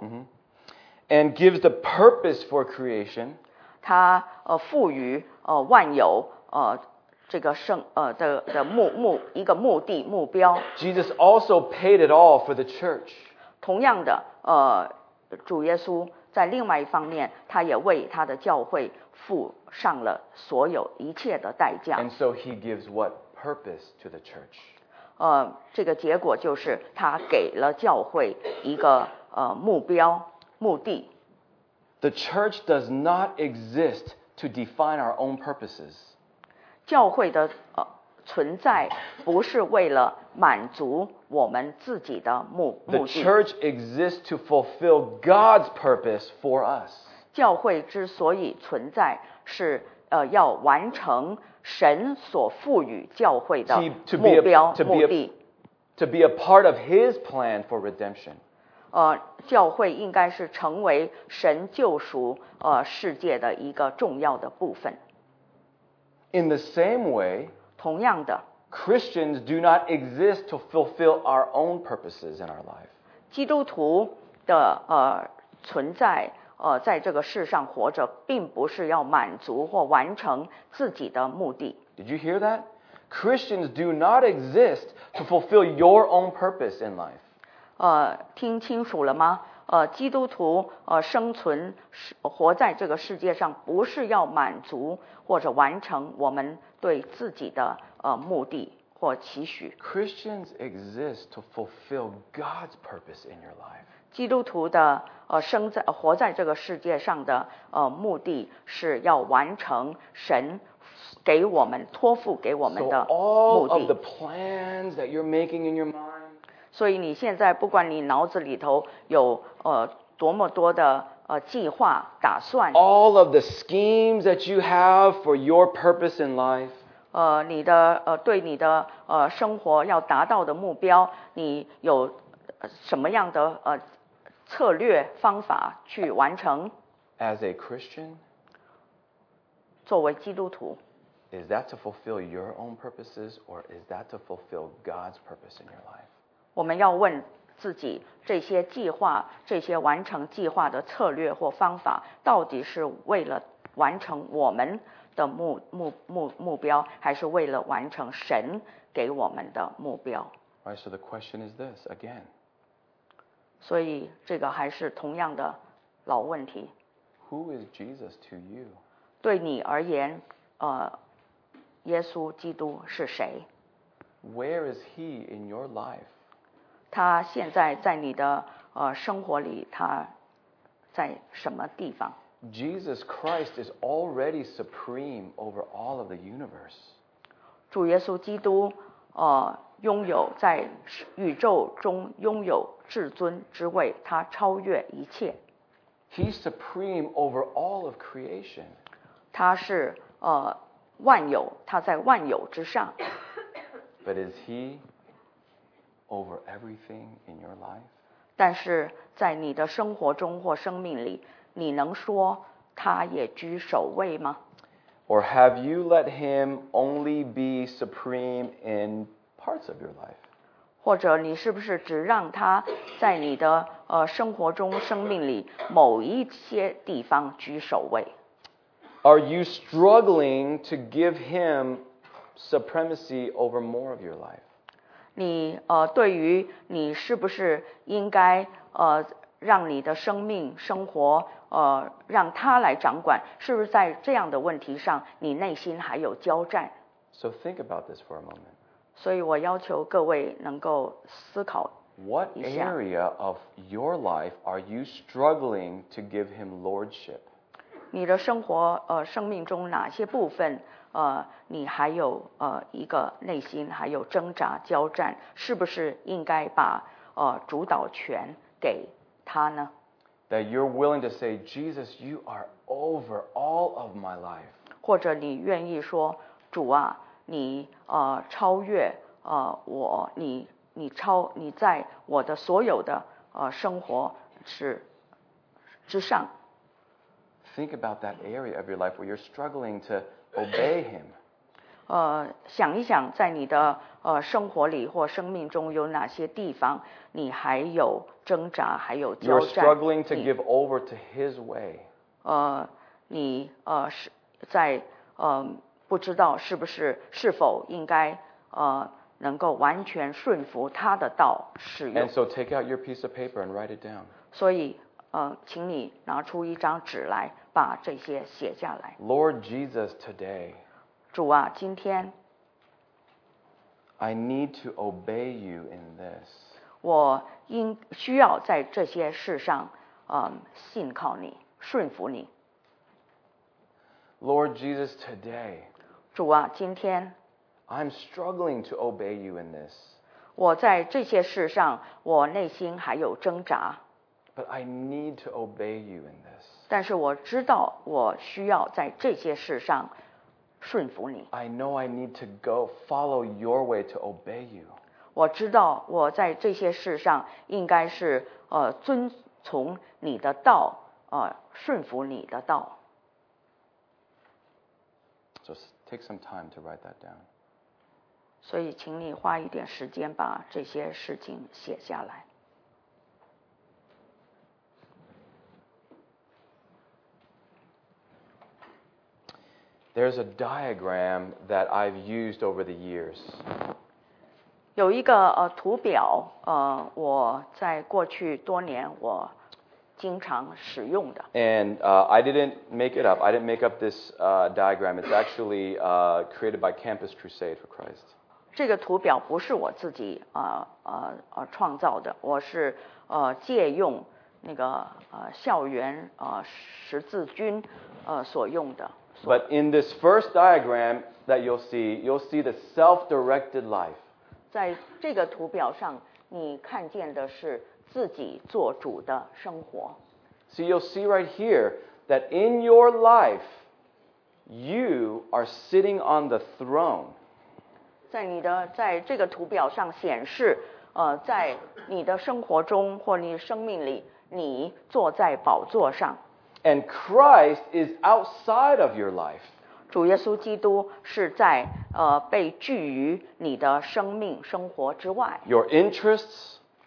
and gives the purpose for creation, 他赋予万有这个一个目的目标。 Jesus also paid it all for the church. 同样的，主耶稣在另外一方面，他也为他的教会付上了所有一切的代价。 And so he gives what purpose to the church? 这个结果就是他给了教会一个目标目的。 The church does not exist to define our own purposes. 教会的存在不是为了满足我们自己的目的。 The church exists to fulfill God's purpose for us. 教会之所以存在，是要完成神所赋予教会的目标目的。 To be a part of His plan for redemption. 教会应该是成为神救赎世界的一个重要的部分。 In the same way, 同样的， Christians do not exist to fulfill our own purposes in our life. 基督徒的存在在这个世上活着，并不是要满足或完成自己的目的。 Did you hear that? Christians do not exist to fulfill your own purpose in life. 听清楚了吗？基督徒生存活在这个世界上，不是要满足或者完成我们对自己的目的或期许。 Christians exist to fulfill God's purpose in your life. 基督徒的活在这个世界上的目的是要完成神给我们托付给我们的 So all 目 of the 的。 plans that you're making in your mind, 所以你现在不管你脑子里头有多么多的计划打算， all of the schemes that you have for your purpose in life, 你的对你的生活要达到的目标，你有什么样的策略方法去完成？ as a Christian, 作为基督徒， is that to fulfill your own purposes or is that to fulfill God's purpose in your life? 我们要问自己这些计划、这些完成计划的策略或方法，到底是为了完成我们的目标，还是为了完成神给我们的目标？ Right, so the question is this again. 所以这个还是同样的老问题。 Who is Jesus to you? 对你而言，耶稣基督是谁？ Where is he in your life? 他现在在你的生活里，他在什么地方？ Jesus Christ is already supreme over all of the universe. 主耶稣基督拥有在宇宙中拥有至尊之位，他超越一切。 He's supreme over all of creation. 他是万有，他在万有之上。 But is he over everything in your life? 但是在你的生活中或生命里，你能说他也居首位吗？ Or have you let him only be supreme in parts of your life? 或者你是不是只让他在你的生活中、生命里某一些地方居首位？ Are you struggling to give him supremacy over more of your life? 你对于你是不是应该让你的生命生活让他来掌管，是不是在这样的问题上你内心还有交战？ So think about this for a moment. 所以我要求各位能够思考 What 一下， area of your life are you struggling to give him lordship? 你的生活生命中哪些部分你还有一个内心还有挣扎交战，是不是应该把主导权给他呢？ That you're willing to say, Jesus, you are over all of my life. 或者你愿意说，主啊，你超越我，你在我的所有的生活之上。 Think about that area of your life where you're struggling to obey him. 想一想，在你的生活里或生命中有哪些地方你还有挣扎，还有交 You're 战。 struggling to give over to his way. 你是在不知道是否应该能够完全顺服他的道使用。 And so take out your piece of paper and write it down. 所以请你拿出一张纸来，把这些写下来。 Lord Jesus, today, 主啊，今天 I need to obey you in this. 我需要在这些事上信靠你，顺服你。 Lord Jesus, today, 主啊，今天 I'm struggling to obey you in this. 我在这些事上，我内心还有挣扎， But I need to obey you in this. 但是我知道我需要在这些事上顺服你。 I know I need to go follow your way to obey you. 我知道我在这些事上应该是遵从你的道，顺服你的道。 So take some time to write that down. 所以，请你花一点时间把这些事情写下来。 There's a diagram that I've used over the years. 有一个图表，我在过去多年我经常使用的。 And I didn't make it up. I didn't make up this diagram. It's actually created by Campus Crusade for Christ. 这个图表不是我自己创造的，我是借用那个校园十字军所用的。 But in this first diagram that you'll see the self-directed life. 在这个图表上，你看见的是自己做主的生活。 So you'll see right here that in your life, you are sitting on the throne. 在这个图表上显示，在你的生活中或你生命里，你坐在宝座上。 And Christ is outside of your life. 主耶稣基督是在被拒于你的生命生活之外。 Your interests,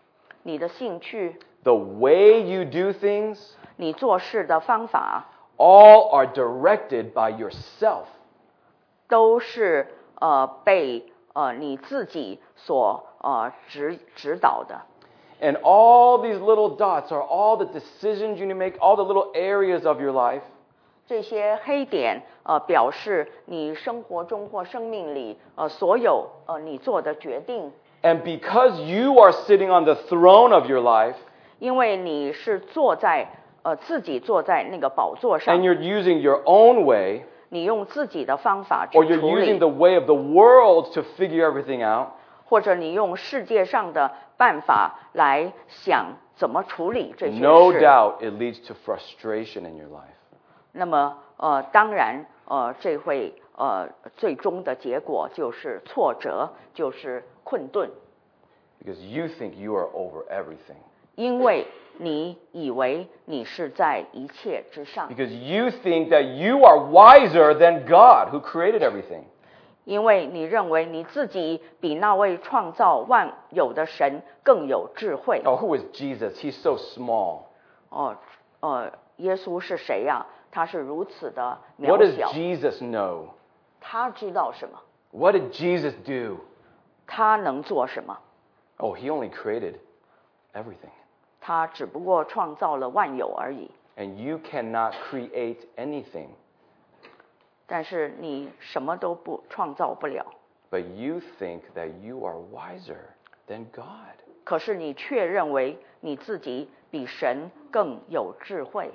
你的兴趣 the way you do things, 你做事的方法 all are directed by yourself. 都是被你自己所指导的。 And all these little dots are all the decisions you need to make, all the little areas of your life. 这些黑点表示你生活中或生命里所有你做的决定。 And because you are sitting on the throne of your life, 因为你是自己坐在那个宝座上 and you're using your own way, 你用自己的方法去 or you're 处 using 理 the way of the world to figure everything out, 或者你用世界上的办法来想怎么处理这些 no 事 doubt it leads to frustration in your life. 那么当然这会最终的结果就是挫折，就是困顿， Because you think you are over everything. 因为你以为你是在一切之上， Because you think that you are wiser than God who created everything. 因为你认为你自己比那位创造万有的神更有智慧。 Oh, who is Jesus? He's so small. 耶稣是谁呀？他是如此的 What 渺 does 小， Jesus know? 他知道什么？ What did Jesus do? 他能做什么？ Oh, he only created everything. 他只不过创造了万有而已。 And you cannot create anything. 但是你什么都不创造不了， But you think that you are wiser than God. 可是你却认为你自己比神更有智慧。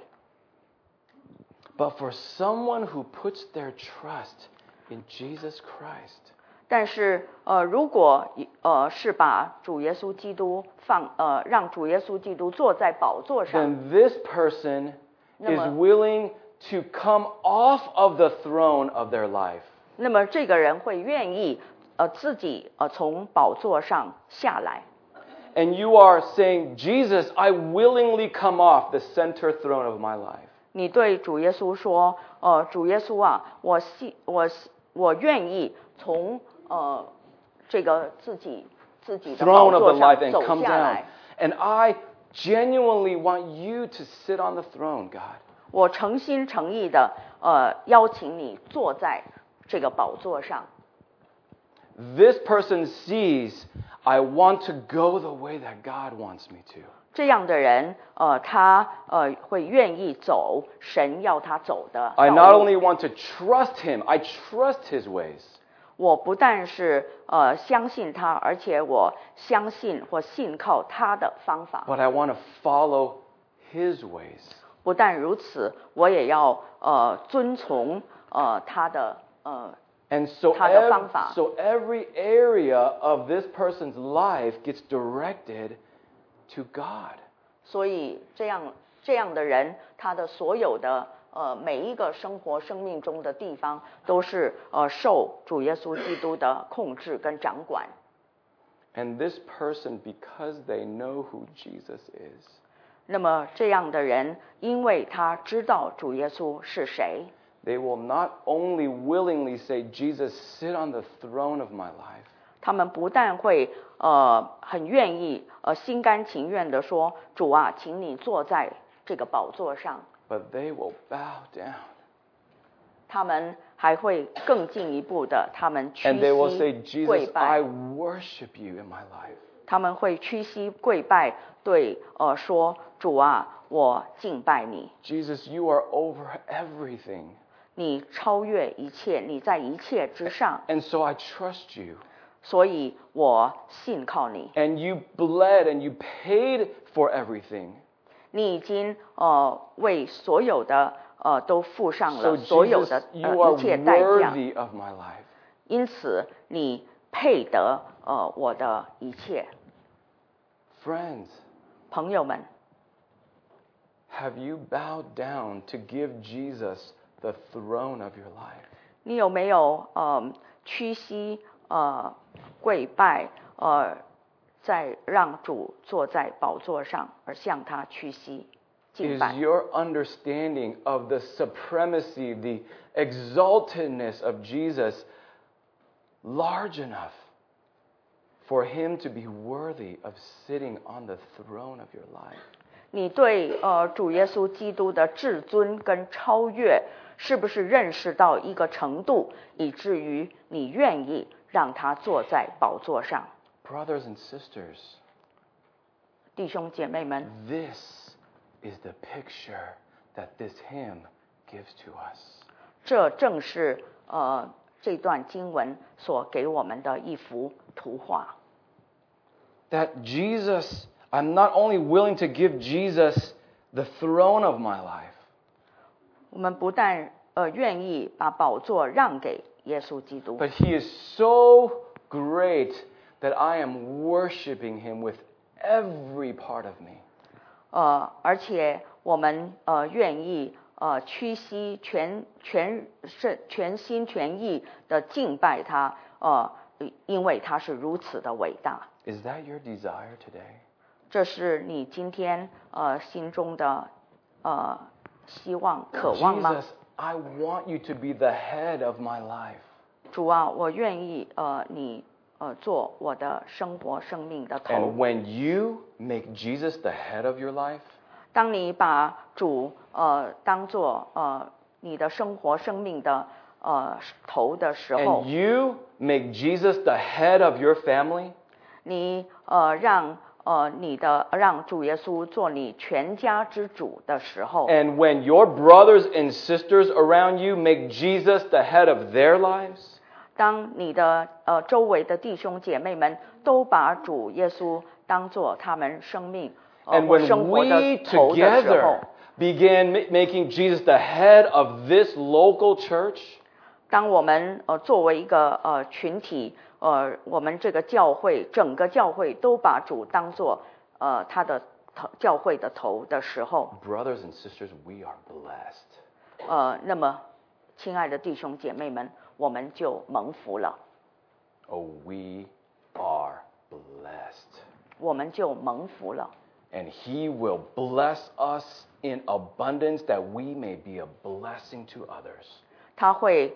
But for someone who puts their trust in Jesus Christ, 但是如果是把主耶稣基督让主耶稣基督坐在宝座上， then this person is 那么 willing to come off of the throne of their life. 那么这个人会愿意自己从宝座上下来。 And you are saying, Jesus, I willingly come off the center throne of my life. 你对主耶稣说，主耶稣啊，我愿意从这个自己的宝 Throne of 座 the 上 life and 走 come 下 down. 来。 And I genuinely want you to sit on the throne, God. 我诚心诚意的邀请你坐在这个宝座上。 This person sees, I want to go the way that God wants me to. 这样的人，他会愿意走神要他走的 I 道 not 路。 only want to trust him, I trust his ways. 我不但是相信他，而且我相信或信靠他的方法。 But I want to follow his ways. 不但如此，我也要遵从他的 And so, 他的方法。 so every area of this person's life gets directed to God. 所以这样的人，他的所有的每一个生活生命中的地方，都是受主耶稣基督的控制跟掌管。 And this person, because they know who Jesus is, 那么这样的人，因为他知道主耶稣是谁， they will not only willingly say, Jesus, sit on the throne of my life. 他们不但会很愿意心甘情愿的说，主啊，请你坐在这个宝座上， But they will bow down. 他们还会更进一步的，他们屈 And they will say, 膝跪 Jesus, 拜 I，worship you in my life. 他们会屈膝跪拜，对说，主啊，我敬拜你， Jesus, you are over everything. 你超越一切，你在一切之上， And so I trust you. 所以我信靠你。 And you bled and you paid for everything. 你已经为所有的都付上 So 了所有 Jesus, 的 you are 一切代价， worthy of my life. 因此你配得我的一切。 Friends, 朋友们， have you bowed down to give Jesus the throne of your life? 你有没有屈膝跪拜在让主坐在宝座上，而向他屈膝敬 Is 拜？ your understanding of the supremacy, the exaltedness of Jesus large enough for him to be worthy of sitting on the throne of your life? 你对主耶稣基督的至尊跟超越，是不是认识到一个程度，以至于你愿意让他坐在宝座上？ Brothers and sisters, 弟兄姐妹们， this is the picture that this hymn gives to us. 这正是这段经文所给我们的一幅图画。 That Jesus, I'm not only willing to give Jesus the throne of my life, 我们不但愿意把宝座让给耶稣基督， but he is so great that I am worshiping him with every part of me. 而且我们愿意屈膝全心全意的敬拜他，因为他是如此的伟大。 Is that your desire today? 这是你今天心中的希望渴望吗？ Jesus, I want you to be the head of my life. 主啊，我愿意你做我的生活生命的头。 And when you make Jesus the head of your life, 当你把主当作你的生活生命的头的时候， and you make Jesus the head of your family, 你让主耶稣做你全家之主的时候， and when your brothers and sisters around you make Jesus the head of their lives, 当你的周围的弟兄姐妹们都把主耶稣当作他们生命 and 或 when 生活的 we 头的时候， together began making Jesus the head of this local church, 当我们作为一个群体，我们这个教会整个教会都把主当作他的教会的头的时候， brothers and sisters, we are blessed. 那么亲爱的弟兄姐妹们，我们就蒙福了。 Oh, we are blessed. 我们就蒙福了。 And he will bless us in abundance that we may be a blessing to others. 他会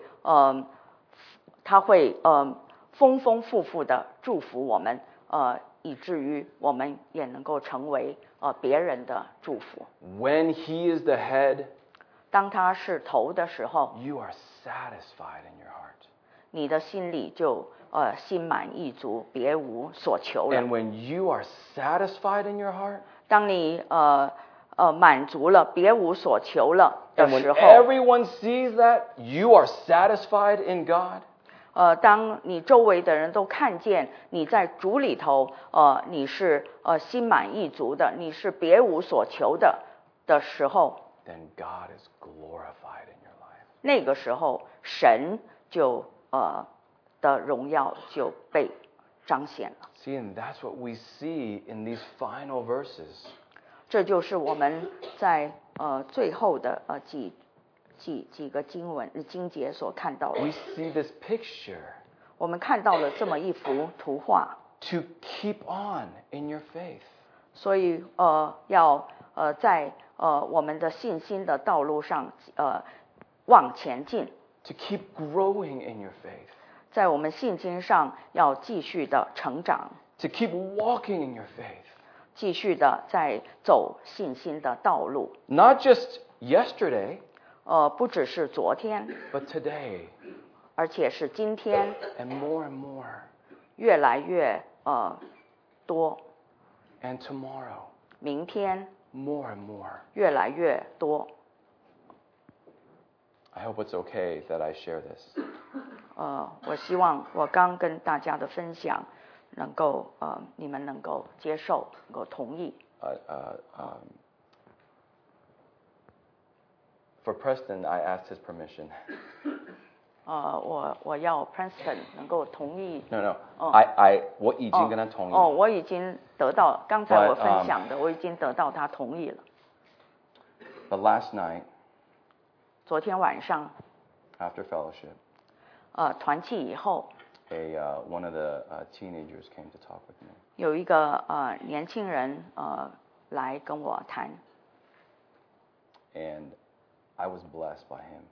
丰丰富富的祝福我们，以至于我们也能够成为别人的祝福。 When he is the head, 当他是头的时候， you are satisfied in your heart. 你的心里就心满意足，别无所求了。 And when you are satisfied in your heart, 当你满足了，别无所求了的 and when 时候， everyone sees that you are satisfied in God, 当你周围的人都看见你在主里头，你是心满意足的，你是别无所求的时候， then God is glorified in your life. 那个时候神就的荣耀就被彰显了。 See, and that's what we see in these final verses. 这就是我们在最后的几个经节所看到的。 We see this picture 我们看到了这么一幅图画， to keep on in your faith. 所以要在我们的信心的道路上往前进， To keep growing in your faith. 在我们信心上要继续的成长， To keep walking in your faith. 继续的在走信心的道路。 Not just yesterday, 不只是昨天， but today 而且是今天， and more, 越来越多， and tomorrow 明天 more, 越来越多。 I hope it's okay that I share this. 我希望我刚跟大家的分享能够你们能够接受，能够同意。 For Preston, I asked his permission. 我要 Princeton 能够同意。 No. 哦。 我已经跟他同意。 我已经得到刚才我分享的，我已经得到他同意了。 But last night, 昨天晚上， after fellowship, 团契以后， one of the teenagers came to talk with me. 有一个年轻人来跟我谈。 And I was blessed by him.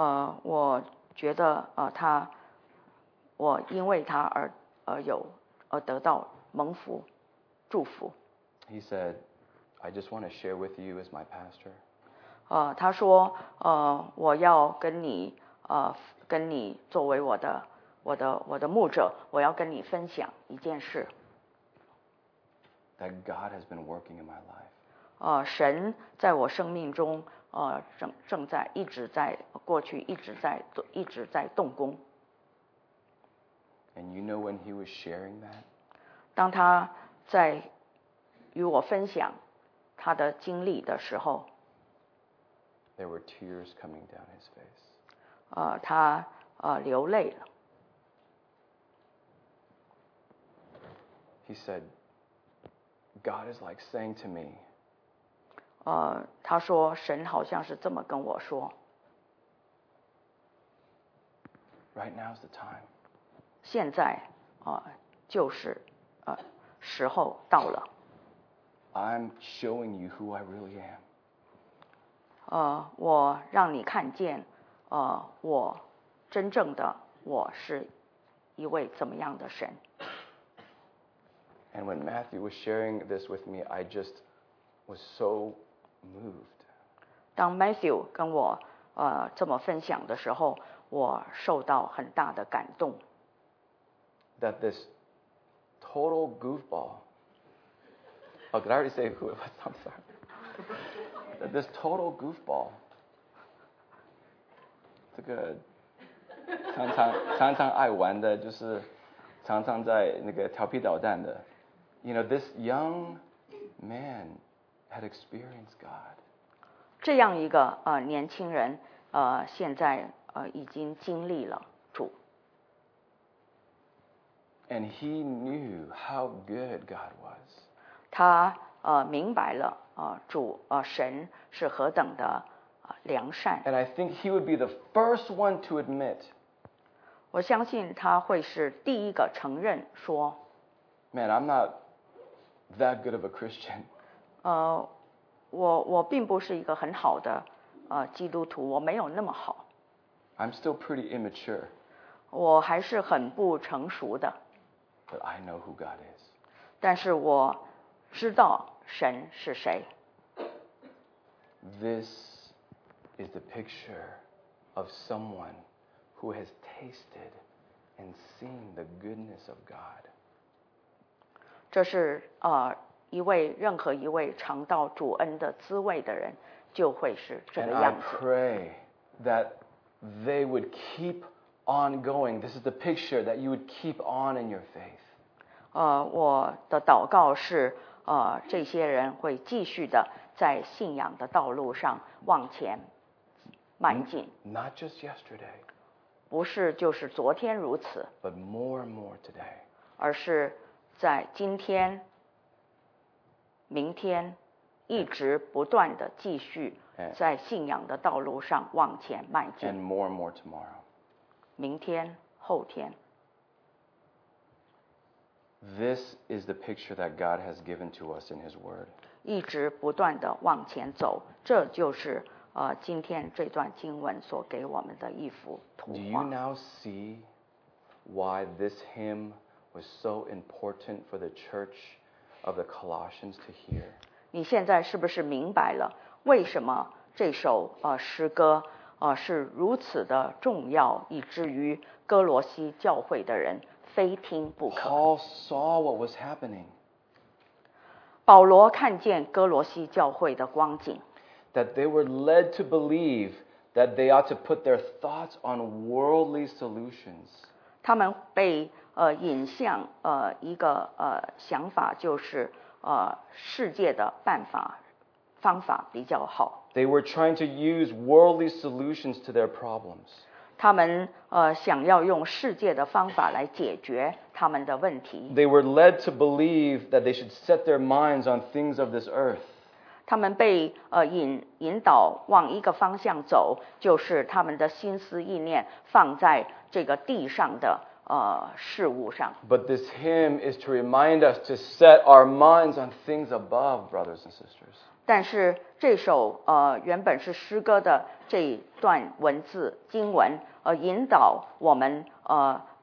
我觉得我因为他而有而得到蒙福祝福。 He said, I just want to share with you as my pastor. 他说我要跟你作为我的牧者，我要跟你分享一件事。 That God has been working in my life. 神在我生命中正在过去一直在动工。 And you know when he was sharing that? 当他在与我分享他的经历的时候 There were tears coming down his face. 他流泪了。 He said, God is like saying to me, 他说神好像是这么跟我说 right now's the time. 现在就是时候到了。 I'm showing you who I really am. 我让你看见我真正的我是一位怎么样的神。 And when Matthew was sharing this with me, I just was so moved. 当 Matthew 跟我这么分享的时候，我受到很大的感动。 That this total goofball. Oh, did I already say who it was? I'm sorry. That this total goofball. 这个常常爱玩的，就是常常在那个调皮捣蛋的。You know, this young man had experienced God. 这样一个年轻人现在已经经历了主。 And he knew how good God was. 他明白了神是何等的良善。 And I think he would be the first one to admit. 我相信他会是第一个承认说 Man, I'm not that good of a Christian. 我并不是一个很好的基督徒，我没有那么好。 I'm still pretty immature. 我还是很不成熟的。 But I know who God is. 但是我知道神是谁。 This is the picture of someone who has tasted and seen the goodness of God. 这是任何一位尝到主恩的滋味的人就会是这个样子。 And I pray that they would keep on going. This is the picture that you would keep on in your faith. 我的祷告是这些人会继续的在信仰的道路上往前迈进。 Not just yesterday. 不是就是昨天如此。 But more and more today. 而是在今天、明天，一直不断的继续在信仰的道路上往前迈进。 And more tomorrow. 明天、后天。 This is the picture that God has given to us in His Word. 一直不断的往前走，这就是今天这段经文所给我们的一幅图画。 Do you now see why this hymn was so important for the church of the Colossians to hear? 你现在是不是明白了为什么这首诗歌是如此的重要，以至于哥罗西教会的人非听不可。 Paul saw what was happening. 保罗看见哥罗西教会的光景。 That they were led to believe that they ought to put their thoughts on worldly solutions. 他们被引向一个想法，就是世界的方法比较好。 They were trying to use worldly solutions to their problems. 他们想要用世界的方法来解决他们的问题。 They were led to believe that they should set their minds on things of this earth. 他们被引导往一个方向走，就是他们的心思意念放在这个地上的事物上。 But this hymn is to remind us to set our minds on things above, brothers and sisters. 但是这首原本是诗歌的这一段文字经文引导我们把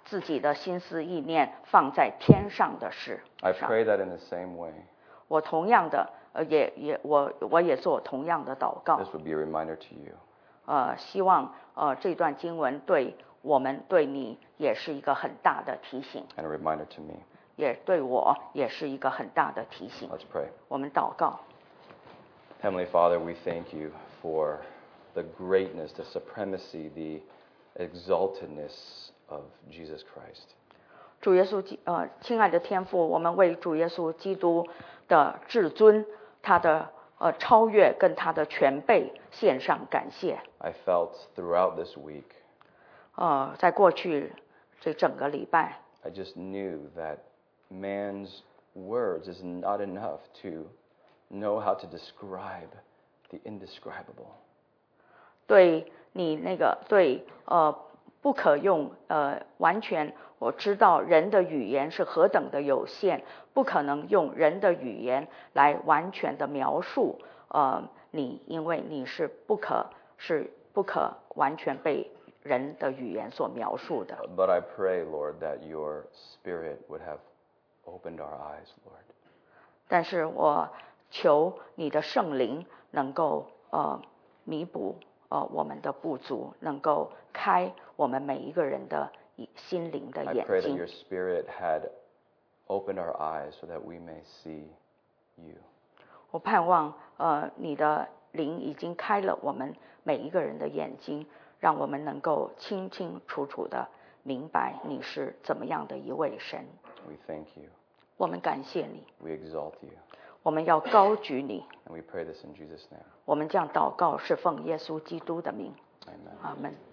自己的心思意念放在天上的事上。 I pray that in the same way. 我同样的我也做同样的祷告。 This would be a reminder to you. 希望这段经文对我们对你也是一个很大的提醒。 And a reminder to me. 也对我也是一个很大的提醒。 Let's pray. 我们祷告。 Heavenly Father, we thank you for the greatness, the supremacy, the exaltedness of Jesus Christ. 主耶稣亲爱的天父，我们为主耶稣基督的至尊，他的超越跟他的全备献上感谢。 I felt throughout this week, 在过去这整个礼拜， I just knew that man's words is not enough to know how to describe the indescribable. 对你不可用完全，我知道人的语言是何等的有限，不可能用人的语言来完全的描述你，因为你是不可完全被人的语言所描述的。 But I pray, Lord, that your Spirit would have opened our eyes, Lord. 但是我求你的圣灵能够弥补我们的不足，能够开我们每一个人的心灵的 I 眼 pray that 睛。 your Spirit had opened our eyes so that we may see you. 我盼望你的灵已经开了我们每一个人的眼睛，让我们能够清清楚楚的明白你是怎么样的一位神。 We thank you. 我们感谢你， We exalt you. 我们要高举你。 And we pray this in Jesus' name. 我们这样祷告是奉耶稣基督的名。 Amen. 阿们。